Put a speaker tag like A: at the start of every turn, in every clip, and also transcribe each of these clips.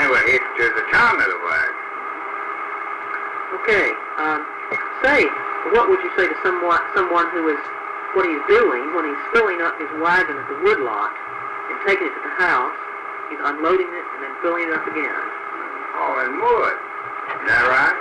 A: they were hit to the tongue of the wagon.
B: Okay. Say, what would you say to someone who is, what he's doing when he's filling up his wagon at the woodlot and taking it to the house, he's unloading it and then filling it up again?
A: Hauling wood. Is that right?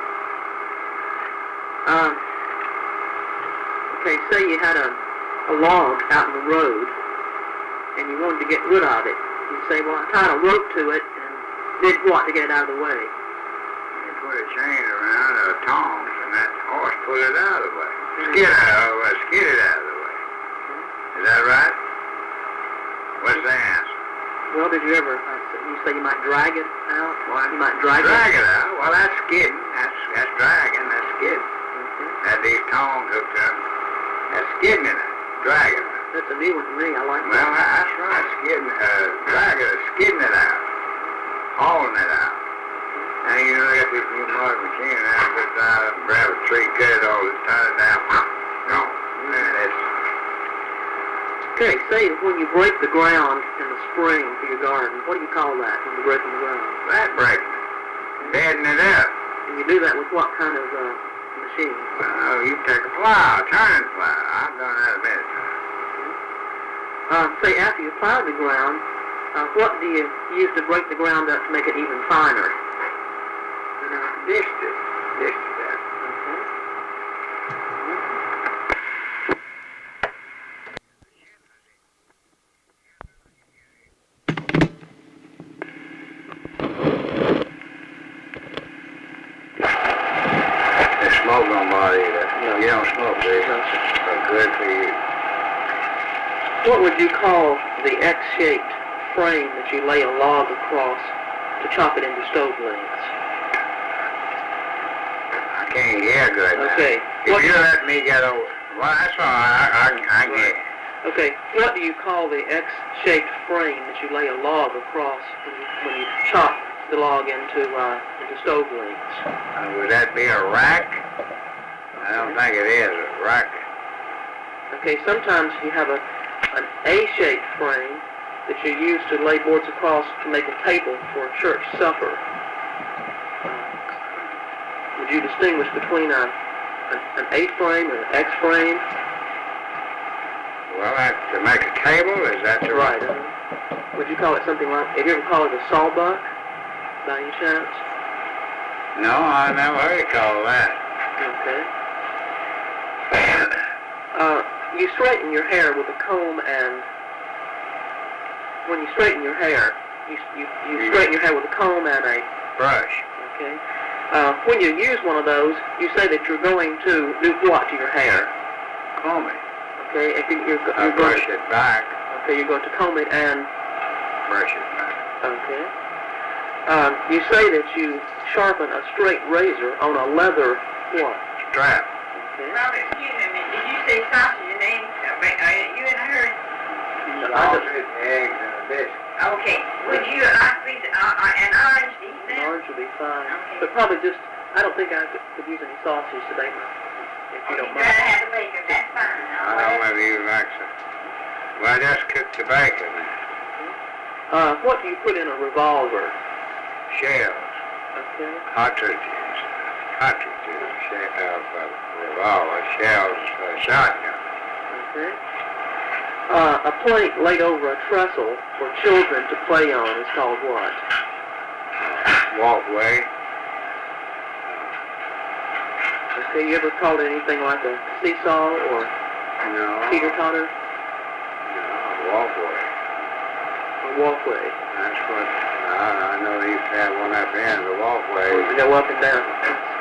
B: Okay, say you had a log out in the road and you wanted to get rid of it. You say, well, I tied a rope to it and did what to get it out of the way?
A: You put a chain around or tongs and that horse pulled it out of the way. Skid it out of the way. Is that right? What's the answer?
B: Well, did you ever, you say you might drag it out?
A: What?
B: You might drag it
A: out? Well, that's skidding. That's dragging. That's skidding. That these tongs hooked up. That's skidding it out. Dragging it.
B: That's a new one to me. I like
A: Well,
B: that.
A: that's right. Skidding, dragging it, skidding it out. Hauling it out. Now, you know, you got this new modern machine now, just out and grab a tree, cut it all, just tie it down. No. Man, it's...
B: Okay, say when you break the ground in the spring for your garden, what do you call that when you're breaking the ground?
A: That breaking it. Bedding it up.
B: And you do that with what kind of machine?
A: Well, you take a plow, turning plow. I've done that a minute.
B: Say after you plow the ground, what do you use to break the ground up to make it even finer?
A: Dished it. Dished it out. The smoke don't bother you. You don't smoke, do you? So good for you.
B: What would you call the X-shaped frame that you lay a log across to chop it into stove lengths?
A: I can't hear good now.
B: Okay.
A: If you let me get over... Well, that's all right. I can get...
B: Okay. What do you call the X-shaped frame that you lay a log across when you chop the log into stove lengths?
A: Would that be a rack? I don't think it is a rack.
B: Okay. Sometimes you have an A-shaped frame that you use to lay boards across to make a table for a church supper. Would you distinguish between an A-frame and an X-frame?
A: Well, to make a table, is that the
B: Right. Would you call it something like, have you ever called it a sawbuck, by any chance?
A: No, I never heard it called that.
B: Okay. You straighten your hair with a comb, and when you straighten your hair, you straighten your hair with a comb and a
A: brush.
B: Okay. When you use one of those, you say that you're going to do what to your hair?
A: Comb it.
B: Okay. If you're
A: brush it back.
B: Okay, you're going to comb it and
A: brush it back.
B: Okay. You say that you sharpen a straight razor on a leather what?
A: Strap.
B: Okay.
C: Well, excuse me, did you say sausage and eggs? Are you in a hurry?
A: Sausage, eggs, and a biscuit.
C: Okay. Would you like these, an orange to eat
B: An
C: then?
B: orange would be fine.
C: Okay.
B: But probably just, I don't think I could use any sausage today, if you don't
C: You'd rather
B: mind.
C: have the bacon, that's fine.
A: I don't know if you like some. Well, just cook the bacon.
B: What do you put in a revolver?
A: Shells.
B: Okay.
A: Cartridges. Revolver. Shells for a shotgun.
B: Okay. A plate laid over a trestle for children to play on is called what?
A: Walkway.
B: Okay, you ever called it anything like a seesaw or
A: No.
B: teeter-totter?
A: No, walkway.
B: A walkway.
A: That's what I know they used to have one up here in the walkway.
B: To go up and down.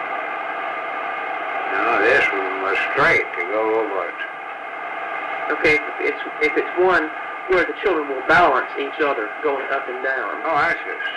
A: No, this one was straight to go over it.
B: Okay, if it's one where the children will balance each other going up and down.
A: Oh, that's it.